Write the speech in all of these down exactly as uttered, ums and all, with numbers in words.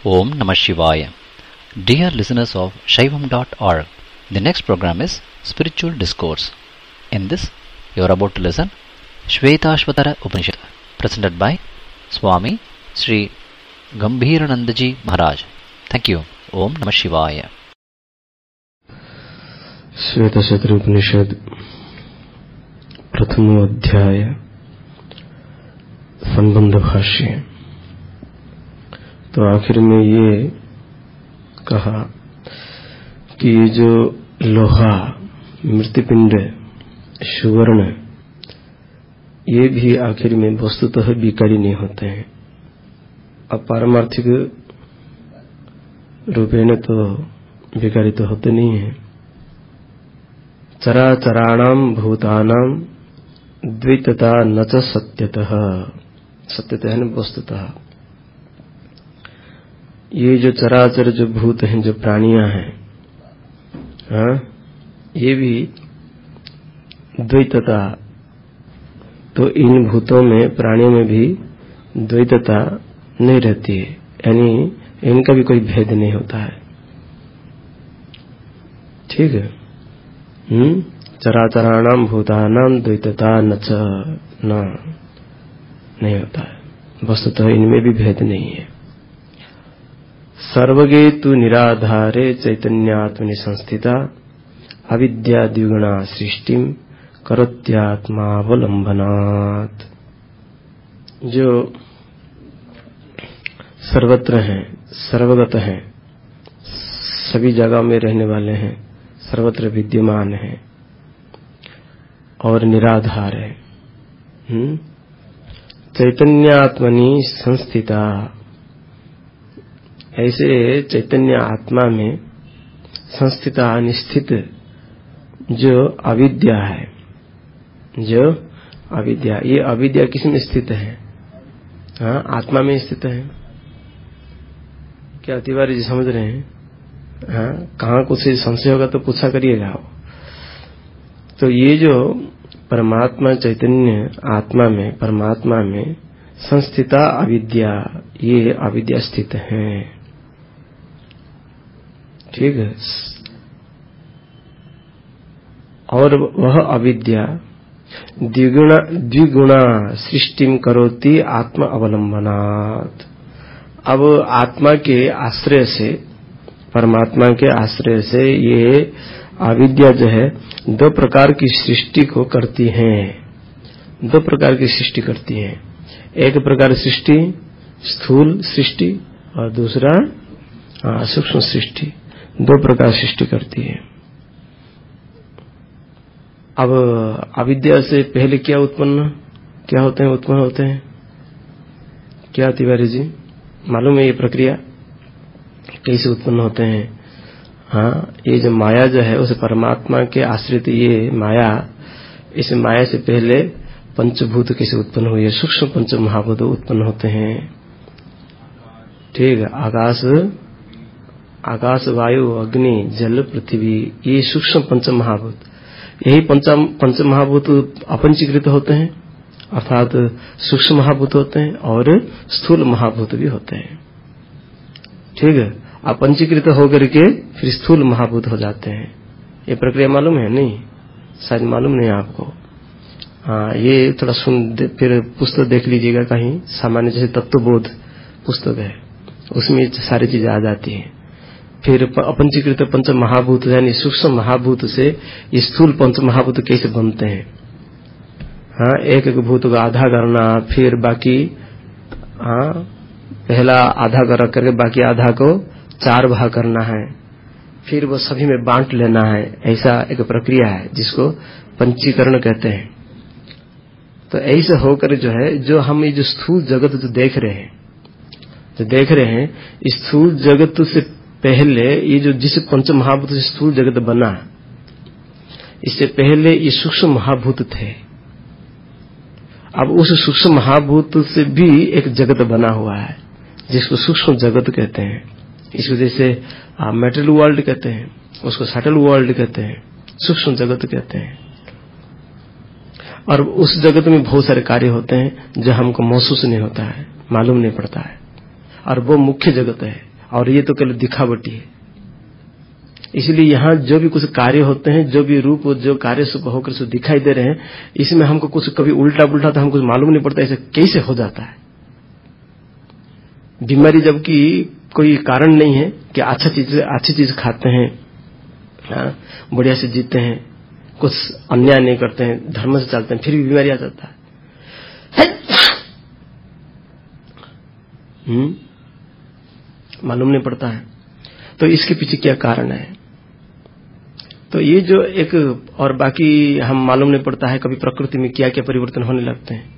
Om Namah Shivaya. Dear listeners of Shaivam dot org, the next program is Spiritual Discourse. In this, you are about to listen Shvetashvatara Upanishad, presented by Swami Sri Gambhiranandaji Maharaj. Thank you. Om Namah Shivaya. श्वेतशत्र उपनिषद प्रथम अध्याय संबंध भाष्य। तो आखिर में ये कहा कि ये जो लोहा, मृत्युपिंड, सुवर्ण, ये भी आखिर में वस्तुतः विकारी नहीं होते हैं। अब पारमार्थिक रूपेण तो विकारी तो होते नहीं है। चराचराणाम भूतानाम द्वैतता न च सत्यतः, सत्यतः न वस्तुतः। ये जो चराचर जो भूत हैं, जो प्राणियां हैं, हाँ, ये भी द्वैतता, तो इन भूतों में, प्राणियों में भी द्वैतता नहीं रहती है, यानी इनका भी कोई भेद नहीं होता है। ठीक है। हम्म चराचराणाम भूतानाम द्वैतता न च न नहीं होता है, वस्तुतः इनमें भी भेद नहीं है। सर्वगे तु निराधारे चैतन्यात्मनि संस्थिता अविद्या द्विगुणा सृष्टिम करोत्यात्मावलंबनात्। जो सर्वत्र हैं, सर्वगत हैं, सभी जगह में रहने वाले हैं, सर्वत्र विद्यमान है और निराधार है। हम्म चैतन्यात्मनि संस्थिता, ऐसे चैतन्य आत्मा में संस्थिता, निस्थित जो अविद्या है, जो अविद्या, ये अविद्या किस में स्थित है? हाँ, आत्मा में स्थित है। क्या तिवारी जी समझ रहे हैं? हाँ, कहाँ कुछ संशय होगा तो पूछा करिएगा। तो ये जो परमात्मा चैतन्य आत्मा में, परमात्मा में संस्थिता अविद्या, ये अविद्या स्थित है। ठीक है। और वह अविद्या द्विगुणा द्विगुणा सृष्टिम करोति आत्मा अवलंबनात्। अब आत्मा के आश्रय से, परमात्मा के आश्रय से ये अविद्या जो है दो प्रकार की सृष्टि को करती है। दो प्रकार की सृष्टि करती है। एक प्रकार सृष्टि स्थूल सृष्टि और दूसरा सूक्ष्म सृष्टि। दो प्रकार सृष्टि करती है। अब अविद्या से पहले क्या उत्पन्न क्या होते हैं उत्पन्न होते हैं क्या तिवारी जी मालूम है ये प्रक्रिया कैसे उत्पन्न होते हैं? हाँ, ये जो माया जो है उस परमात्मा के आश्रित ये माया, इस माया से पहले पंचभूत कैसे उत्पन्न हुए? सूक्ष्म पंच महाभूत उत्पन्न होते हैं। ठीक है। आकाश आकाश वायु अग्नि जल पृथ्वी, ये सूक्ष्म पंच महाभूत, यही पंच पंच महाभूत अपंचीकृत होते हैं, अर्थात सूक्ष्म महाभूत होते हैं और स्थूल महाभूत भी होते हैं। ठीक है। अपंचीकृत होकर के फिर स्थूल महाभूत हो जाते हैं। ये प्रक्रिया मालूम है? नहीं, शायद मालूम नहीं आपको। हाँ, ये थोड़ा सुन दे, फिर पुस्तक देख लीजिएगा कहीं, सामान्य जैसे तत्वबोध पुस्तक है, उसमें सारी चीजें आ जाती हैं। फिर अपंचीकृत पंच महाभूत यानी सूक्ष्म महाभूत से ये स्थूल पंच महाभूत कैसे बनते हैं? हाँ, एक एक भूत को आधा करना, फिर बाकी, हाँ, पहला आधा कर करके बाकी आधा को चार भाग करना है, फिर वो सभी में बांट लेना है। ऐसा एक प्रक्रिया है जिसको पंचीकरण कहते हैं। तो ऐसे होकर जो है, जो हम ये जो स्थूल जगत जो देख रहे हैं जो देख रहे हैं इस स्थूल जगत से पहले ये जो जिस पंच महाभूत से स्थूल जगत बना, इससे पहले ये सूक्ष्म महाभूत थे। अब उस सूक्ष्म महाभूत से भी एक जगत बना हुआ है जिसको सूक्ष्म जगत कहते हैं। इसको जैसे मेटल वर्ल्ड कहते हैं, उसको सटल वर्ल्ड कहते हैं, सूक्ष्म जगत कहते हैं। और उस जगत में बहुत सारे कार्य होते हैं जो हमको महसूस नहीं होता है, मालूम नहीं पड़ता है, और वो मुख्य जगत है। और ये तो केवल दिखावटी है। इसलिए यहाँ जो भी कुछ कार्य होते हैं, जो भी रूप जो कार्य से होकर से दिखाई दे रहे हैं, इसमें हमको कुछ कभी उल्टा पुल्टा तो हमको मालूम नहीं पड़ता ऐसे कैसे हो जाता है। बीमारी जबकि कोई कारण नहीं है कि अच्छा चीज अच्छी चीज खाते हैं, हाँ, बढ़िया से जीते हैं, कुछ अन्याय नहीं करते हैं, धर्म से चलते हैं, फिर भी बीमारी आ जाता है। हम्म मालूम नहीं पड़ता है। तो इसके पीछे क्या कारण है? तो ये जो एक और बाकी हम मालूम नहीं पड़ता है कभी प्रकृति में क्या क्या परिवर्तन होने लगते हैं।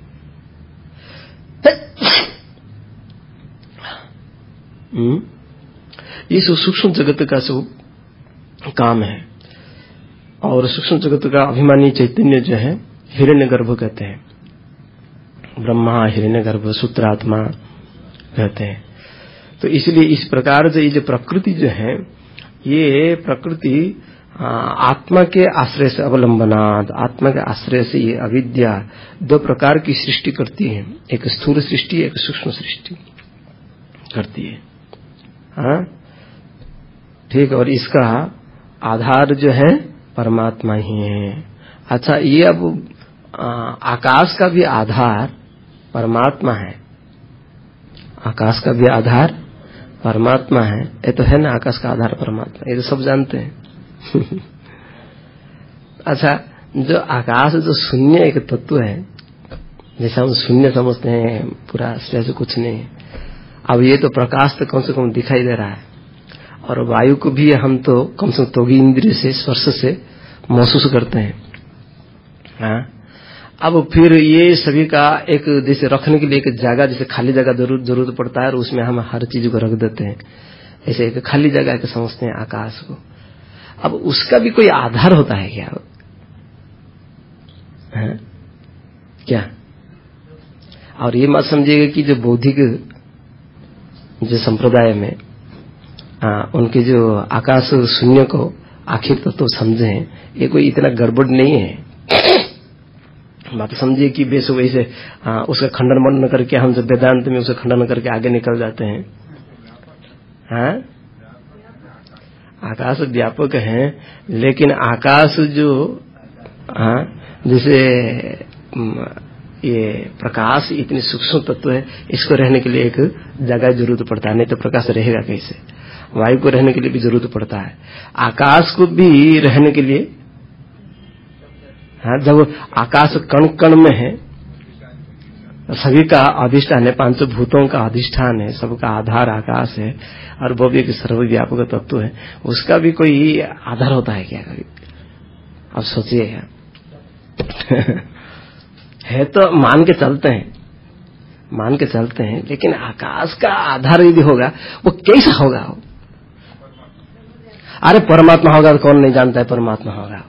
हम्म ये सब सूक्ष्म जगत का सब काम है। और सूक्ष्म जगत का अभिमानी चैतन्य जो है हिरण्यगर्भ कहते हैं, ब्रह्मा हिरण्यगर्भ सूत्रात्मा कहते हैं। तो इसलिए इस प्रकार से ये जो प्रकृति जो है, ये प्रकृति आत्मा के आश्रय से अवलंबनात्, आत्मा के आश्रय से ये अविद्या दो प्रकार की सृष्टि करती है, एक स्थूल सृष्टि एक सूक्ष्म सृष्टि करती है। हाँ ठीक। और इसका आधार जो है परमात्मा ही है। अच्छा, ये अब आकाश का भी आधार परमात्मा है, आकाश का भी आधार परमात्मा है। ये तो है ना, आकाश का आधार परमात्मा, ये तो सब जानते हैं। अच्छा, जो आकाश जो शून्य एक तत्व है, जैसे हम शून्य समझते हैं पूरा से कुछ नहीं है, अब ये तो प्रकाश तो कम से कम दिखाई दे रहा है, और वायु को भी हम तो कम से कम त्वगी इंद्रिय से स्पर्श से महसूस करते हैं। हाँ, अब फिर ये सभी का एक जैसे रखने के लिए एक जगह, जैसे खाली जगह जरूर जरूरत पड़ता है और उसमें हम हर चीज को रख देते हैं, ऐसे एक खाली जगह के समझते हैं आकाश को। अब उसका भी कोई आधार होता है क्या? है? क्या? और ये मत समझिएगा कि जो बौद्धिक जो संप्रदाय में आ, उनके जो आकाश शून्य को आखिर तो, तो समझे हैं, ये कोई इतना गड़बड़ नहीं है। बात समझिए कि बेस वैसे उसका खंडन मन करके हम जब वेदांत में उसका खंडन करके आगे निकल जाते हैं। हाँ, आकाश व्यापक है, लेकिन आकाश जो हाँ जैसे ये प्रकाश इतनी सूक्ष्म तत्व है, इसको रहने के लिए एक जगह जरूरत पड़ता है, नहीं तो प्रकाश रहेगा कैसे? वायु को रहने के लिए भी जरूरत पड़ता है, आकाश को भी रहने के लिए। हाँ, जब आकाश कण कण में है, सभी का अधिष्ठान है, पांचों भूतों का अधिष्ठान है, सबका आधार आकाश है, और वो भी एक सर्वव्यापक तत्व है, उसका भी कोई आधार होता है क्या कभी? अब सोचिएगा। है तो मान के चलते हैं, मान के चलते हैं, लेकिन आकाश का आधार यदि होगा वो कैसा होगा? हो? अरे परमात्मा होगा तो कौन नहीं जानता है परमात्मा होगा।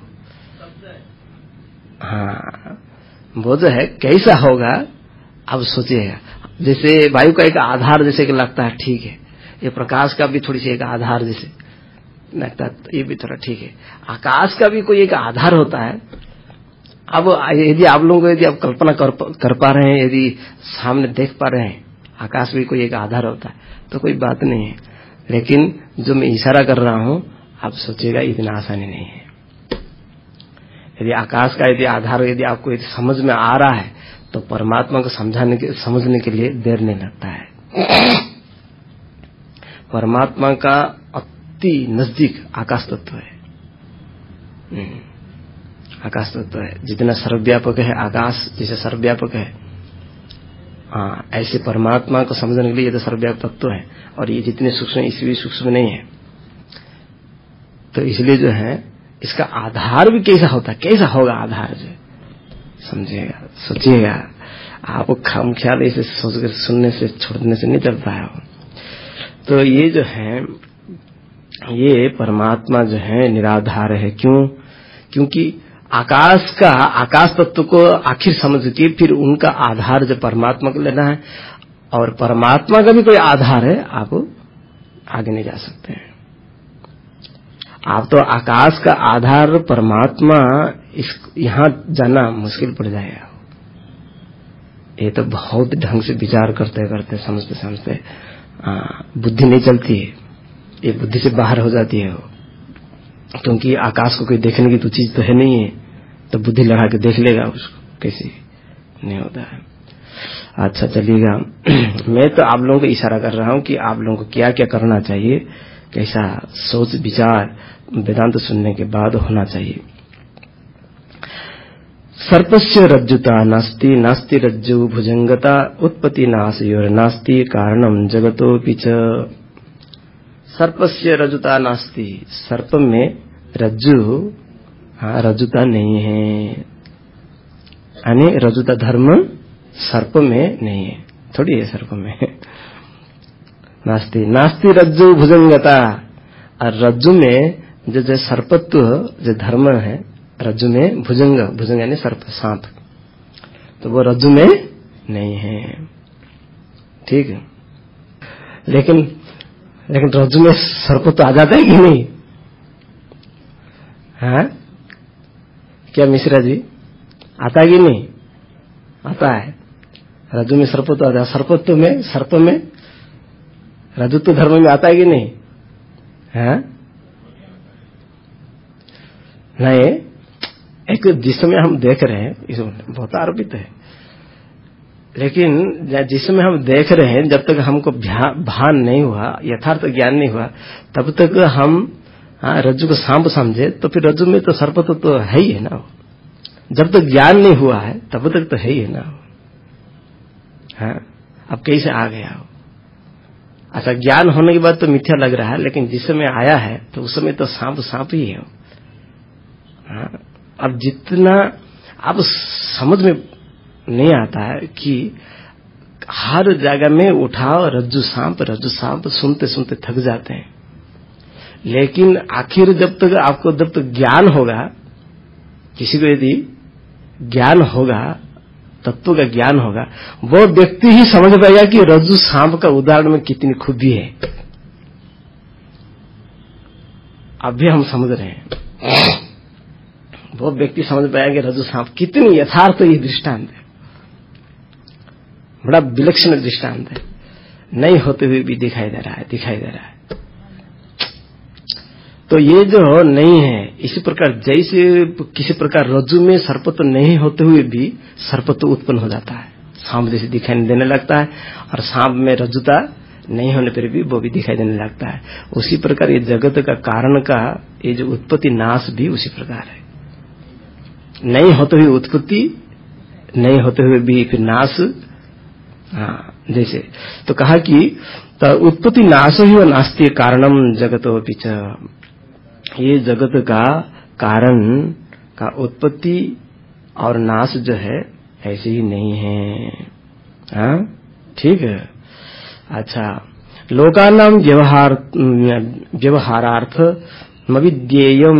हाँ, वो जो है कैसा होगा अब सोचिएगा। जैसे वायु का एक आधार जैसे कि लगता है ठीक है, ये प्रकाश का भी थोड़ी सी एक आधार जैसे लगता है, तो ये भी थोड़ा ठीक है। आकाश का भी कोई एक आधार होता है। अब यदि आप लोगों को यदि आप कल्पना कर, कर पा रहे हैं, यदि सामने देख पा रहे हैं आकाश भी कोई एक आधार होता है, तो कोई बात नहीं है। लेकिन जो मैं इशारा कर रहा हूं, आप सोचिएगा इतना आसानी नहीं है। यदि आकाश का यदि आधार यदि आपको यदि समझ में आ रहा है, तो परमात्मा को समझाने के समझने के लिए देर नहीं लगता है। परमात्मा का अति नजदीक आकाश तत्व है, आकाश तत्व है। जितना सर्वव्यापक है आकाश, जैसे सर्वव्यापक है, हाँ ऐसे परमात्मा को समझने के लिए ये तो सर्वव्यापक तत्व है, और ये जितने सूक्ष्म इससे भी सूक्ष्म नहीं है। तो इसलिए जो है इसका आधार भी कैसा होता है, कैसा होगा आधार जो समझिएगा, सोचिएगा। आपको खाम ख्याल ऐसे सोचकर सुनने से छोड़ने से नहीं चलता है। तो ये जो है ये परमात्मा जो है निराधार है। क्यों? क्योंकि आकाश का आकाश तत्व को आखिर समझ के फिर उनका आधार जो परमात्मा को लेना है, और परमात्मा का भी कोई आधार है, आप आगे नहीं जा सकते हैं। आप तो आकाश का आधार परमात्मा, इस यहां जाना मुश्किल पड़ जाएगा। ये तो बहुत ढंग से विचार करते करते समझते समझते बुद्धि नहीं चलती है, ये बुद्धि से बाहर हो जाती है वो, क्योंकि आकाश को कोई देखने की तो चीज तो है नहीं है, तो बुद्धि लगा के देख लेगा उसको, कैसे नहीं होता है। अच्छा चलिएगा, मैं तो आप लोगों को इशारा कर रहा हूं कि आप लोगों को क्या क्या करना चाहिए, कैसा सोच विचार वेदांत सुनने के बाद होना चाहिए। सर्पस्य रज्जुता नास्ति, नास्ति रज्जु भुजंगता, उत्पत्ति नाशयोर नास्ति, कारणम जगतोऽपि च। सर्पस्य रज्जुता नास्ति, सर्प में रज्जु, हाँ रज्जुता नहीं है, यानी रज्जुता धर्म सर्प में नहीं है, थोड़ी है सर्प में। नास्ति, नास्ति रज्जु भुजंगता, और रज्जु में जो जो सर्पत्व जो धर्म है, रज्जु में भुजंग, भुजंग यानी सर्प सांप, तो वो रज्जु में नहीं है, ठीक है। लेकिन लेकिन रज्जु में सर्प तो आ जाता है कि नहीं? हाँ क्या मिश्रा जी, आता है कि नहीं? आता है, रज्जु में सर्प तो आता है। सर्पत्व में, सर्प में रज्जुत्व धर्म में आता है कि नहीं? हाँ नहीं, एक जिस समय हम देख रहे हैं इसमें बहुत आरोपित है, लेकिन जिस समय हम देख रहे हैं जब तक हमको भान नहीं हुआ, यथार्थ ज्ञान नहीं हुआ, तब तक हम हाँ, रज्जु को सांप समझे, तो फिर रज्जु में तो सर्प तो, तो है ही है ना। जब तक ज्ञान नहीं हुआ है तब तक तो है ही है ना। हाँ अब कैसे आ गया हो? अच्छा ज्ञान होने के बाद तो मिथ्या लग रहा है, लेकिन जिस समय आया है तो उस समय तो सांप सांप ही है। हाँ अब जितना अब समझ में नहीं आता है कि हर जगह में उठाओ रज्जु सांप रज्जु सांप, सुनते सुनते थक जाते हैं। लेकिन आखिर जब तक आपको जब तक ज्ञान होगा, किसी को यदि ज्ञान होगा, तत्व का ज्ञान होगा, वो व्यक्ति ही समझ पाएगा कि रज्जु सांप का उदाहरण में कितनी खूबी है। अभी हम समझ रहे हैं, वो व्यक्ति समझ पाएगा कि रज्जु सांप कितनी यथार्थ ये दृष्टांत है, बड़ा विलक्षण दृष्टांत है, नहीं होते हुए भी दिखाई दे रहा है, दिखाई दे रहा है। तो ये जो नहीं है, इसी प्रकार जैसे किसी प्रकार रज्जु में सर्पत्व नहीं होते हुए भी सर्पत्व उत्पन्न हो जाता है, सांप जैसे दिखाई देने लगता है, और सांप में रज्जुता नहीं होने पर भी वो भी दिखाई देने लगता है। उसी प्रकार ये जगत का कारण का ये जो उत्पत्ति नाश भी उसी प्रकार है, नहीं होते हुए उत्पत्ति, नहीं होते हुए भी फिर नाश। हाँ जैसे तो कहा कि तो उत्पत्ति नाश ही व नास्ति कारणम जगतोऽपि च, ये जगत का कारण का उत्पत्ति और नाश जो है ऐसे ही नहीं है। हाँ ठीक है। अच्छा लोकानाम व्यवहार व्यवहारार्थ मविद्येयम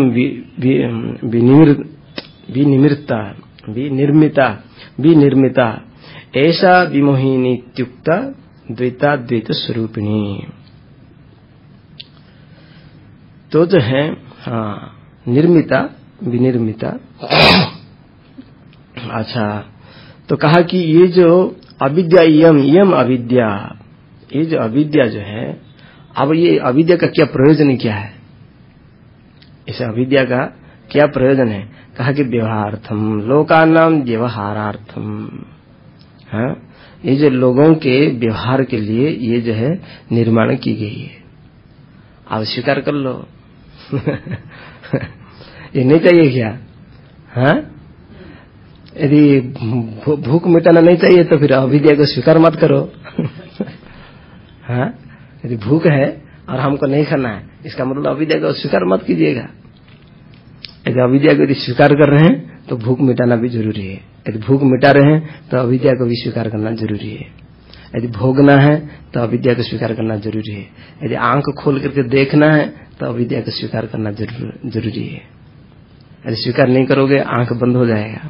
विनिर्मिता विनिर्मिता विनिर्मिता ऐसा विमोहिनीत्युक्ता द्वैता द्वैत स्वरूपिणी। तो जो है हाँ निर्मिता विनिर्मिता। अच्छा तो कहा कि ये जो अविद्या यम यम अविद्या, ये जो अविद्या जो है, अब ये अविद्या का क्या प्रयोजन क्या है? इस अविद्या का क्या प्रयोजन है? कहा कि व्यवहारार्थम लोकानाम व्यवहारार्थम। हाँ ये जो लोगों के व्यवहार के लिए ये जो है निर्माण की गई है, आप स्वीकार कर लो। ये नहीं चाहिए क्या? हाँ यदि भूख मिटाना नहीं चाहिए तो फिर अविद्या को स्वीकार मत करो। हाँ यदि भूख है और हमको नहीं खाना है, इसका मतलब अविद्या को स्वीकार मत कीजिएगा। यदि अविद्या को यदि स्वीकार कर रहे हैं तो भूख मिटाना भी जरूरी है, यदि भूख मिटा रहे हैं तो अविद्या को भी स्वीकार करना जरूरी है। यदि भोगना है तो अविद्या को स्वीकार करना जरूरी है। यदि आंख खोल करके देखना है तो अविद्या को स्वीकार करना जरूरी है। यदि स्वीकार नहीं करोगे आंख बंद हो जाएगा,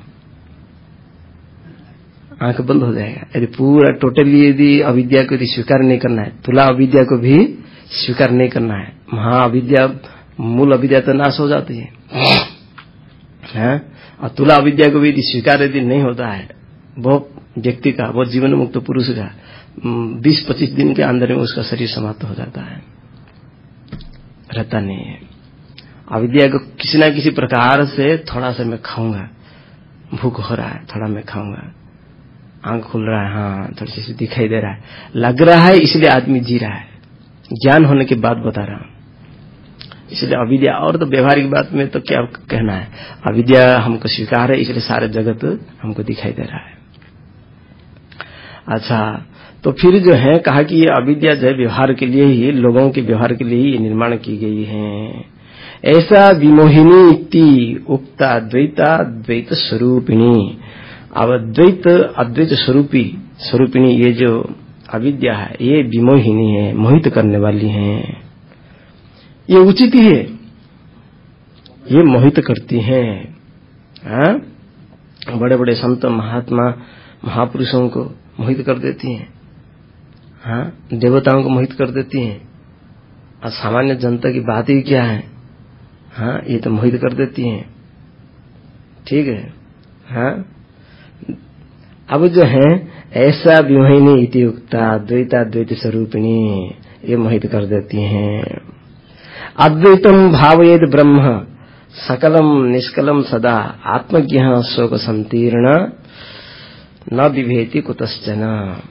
आंख बंद हो जाएगा। यदि पूरा टोटली यदि अविद्या को यदि स्वीकार नहीं करना है, तुला अविद्या को भी स्वीकार नहीं करना है, महा अविद्या मूल अविद्या तो नाश हो जाती है, है? और तुला अविद्या को भी यदि स्वीकार यदि नहीं होता है वो व्यक्ति का, वो जीवन मुक्त पुरुष का, बीस पच्चीस दिन के अंदर में उसका शरीर समाप्त हो जाता है, रहता नहीं है। अविद्या को किसी ना किसी प्रकार से थोड़ा सा मैं खाऊंगा, भूख हो रहा है थोड़ा मैं खाऊंगा, आंख खुल रहा है, हाँ थोड़ी सी दिखाई दे रहा है, लग रहा है, इसलिए आदमी जी रहा है। ज्ञान होने के बाद बता रहा हूं, इसलिए अविद्या। और तो व्यवहारिक बात में तो क्या कहना है, अविद्या हमको स्वीकार है, इसलिए सारे जगत हमको दिखाई दे रहा है। अच्छा, तो फिर जो है कहा कि ये अविद्या जो है व्यवहार के लिए ही, लोगों के व्यवहार के लिए ही निर्माण की गई है। ऐसा विमोहिनी इति उक्ता द्वैता द्वैत स्वरूपिणी। अब द्वैत अद्वैत स्वरूपी स्वरूपिणी ये जो अविद्या है ये विमोहिनी है, मोहित करने वाली है। ये उचित ही है, ये मोहित करती हैं। हाँ? बड़े बड़े संत महात्मा महापुरुषों को मोहित कर देती हैं, हाँ? देवताओं को मोहित कर देती हैं। और सामान्य जनता की बात ही क्या है, हाँ? ये तो मोहित कर देती हैं। ठीक है, हाँ? अब जो है ऐसा विमोहिनी इति उक्ता द्वैता द्वैत स्वरूपिणी, ये मोहित कर देती हैं। अद्वैतम भावयेद ब्रह्म सकलम निष्कलम सदा आत्मज्ञ शोक संतीर्ण न विभेति कुतश्चन।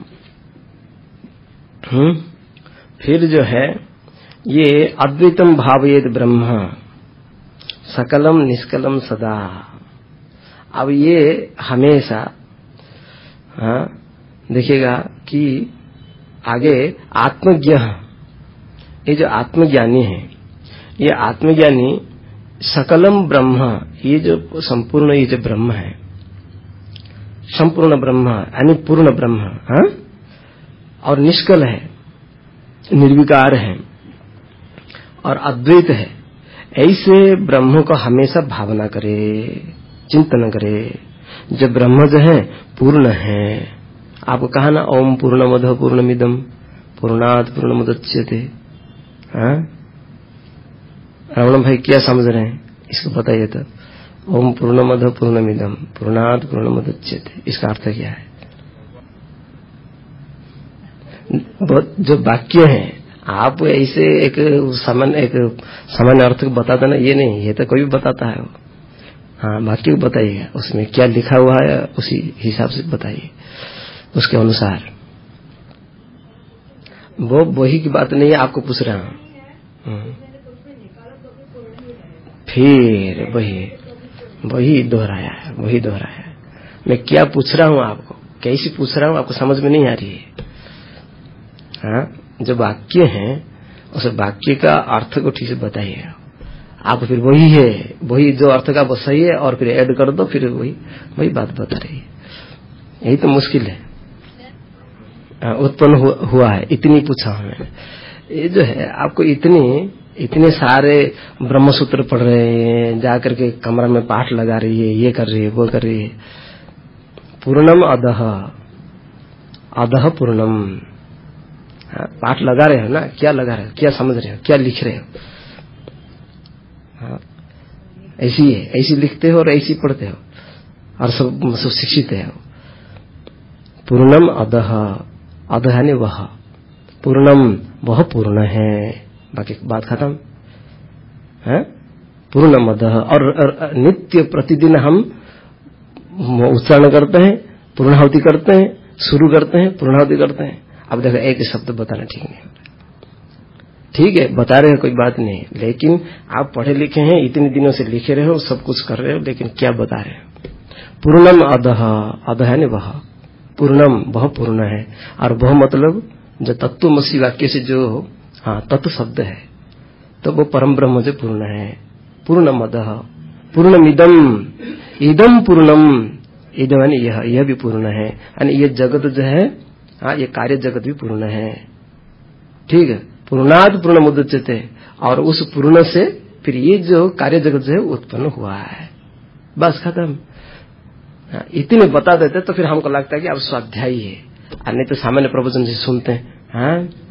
हम्म फिर जो है ये अद्वैतम भावयेद ब्रह्म सकलम निष्कलम सदा। अब ये हमेशा, हाँ, देखिएगा कि आगे आत्मज्ञ, ये जो आत्मज्ञानी है, ये आत्मज्ञानी सकलम ब्रह्म, ये जो संपूर्ण ये जो ब्रह्म है, संपूर्ण ब्रह्म यानी पूर्ण ब्रह्म, हाँ? और निष्कल है, निर्विकार है और अद्वैत है, ऐसे ब्रह्म को हमेशा भावना करे, चिंतन करे। जब ब्रह्म जो है पूर्ण है, आपको कहा ना ओम पूर्णमद पूर्णमिदम पूर्णात् पूर्णमुदच्यते। हाँ, रावण भाई क्या समझ रहे हैं इसको बताइए तो। ओम पूर्णमद पूर्णमिदम पूर्णात् पूर्णमुदच्यते, इसका अर्थ क्या है? जो वाक्य है आप ऐसे एक सामान्य एक सामान्य अर्थ को बताता ना, ये नहीं, ये तो कोई भी बताता है। हाँ, वाक्य को बताइएगा, उसमें क्या लिखा हुआ है उसी हिसाब से बताइए, उसके अनुसार। वो वही की बात नहीं है, आपको पूछ रहा हूँ। फिर वही वही दोहराया है, वही दोहराया है। मैं क्या पूछ रहा हूँ आपको, कैसी पूछ रहा हूँ, आपको समझ में नहीं आ रही है। हाँ, जो वाक्य है उस वाक्य का अर्थ को ठीक से बताइएगा। आप फिर वही है, वही जो अर्थ का वो सही है और फिर ऐड कर दो, फिर वही वही बात बता रही है। यही तो मुश्किल है, उत्पन्न हु, हुआ है। इतनी पूछा हूं मैंने, ये जो है आपको इतनी इतने सारे ब्रह्मसूत्र पढ़ रहे हैं, जाकर के कमरा में पाठ लगा रही है, ये कर रही है, वो कर रही है। पूर्णम अधः अधः पूर्णम, पाठ लगा रहे हो ना, क्या लगा रहे हो, क्या समझ रहे हो, क्या लिख रहे हो? हाँ, ऐसी है, ऐसी लिखते हो और ऐसी पढ़ते हो और सब सब शिक्षित है। पूर्णम अधः, अधः यानी वह, पूर्णम वह पूर्ण है, बाकी बात खत्म है। पूर्णम अधः, और, और नित्य प्रतिदिन हम उच्चारण करते हैं, पूर्णाहुति करते हैं, शुरू करते हैं, पूर्णाहुति करते हैं। अब देखो एक शब्द बताना ठीक नहीं, ठीक है बता रहे हो कोई बात नहीं, लेकिन आप पढ़े लिखे हैं, इतने दिनों से लिखे रहे हो, सब कुछ कर रहे हो, लेकिन क्या बता रहे हो? पूर्णम अधः, अधः है वह, पूर्णम वह पूर्ण है। और वह मतलब जो तत्वमसि वाक्य से जो, हाँ, तत्व शब्द है, तो वो परम ब्रह्म जो पूर्ण है। पूर्णम अधः पूर्णमिदम, इदम पूर्णम, इदम यानी यह, यह भी पूर्ण है, यानी ये जगत जो है, हाँ, ये कार्य जगत भी पूर्ण है। ठीक है, पूर्णात् पूर्णमुदच्यते, और उस पूर्ण से फिर ये जो कार्य जगत जो है उत्पन्न हुआ है, बस खत्म। हाँ, इतने बता देते तो फिर हमको लगता है कि अब स्वाध्यायी है, और नहीं तो सामान्य प्रवचन से सुनते हैं, हाँ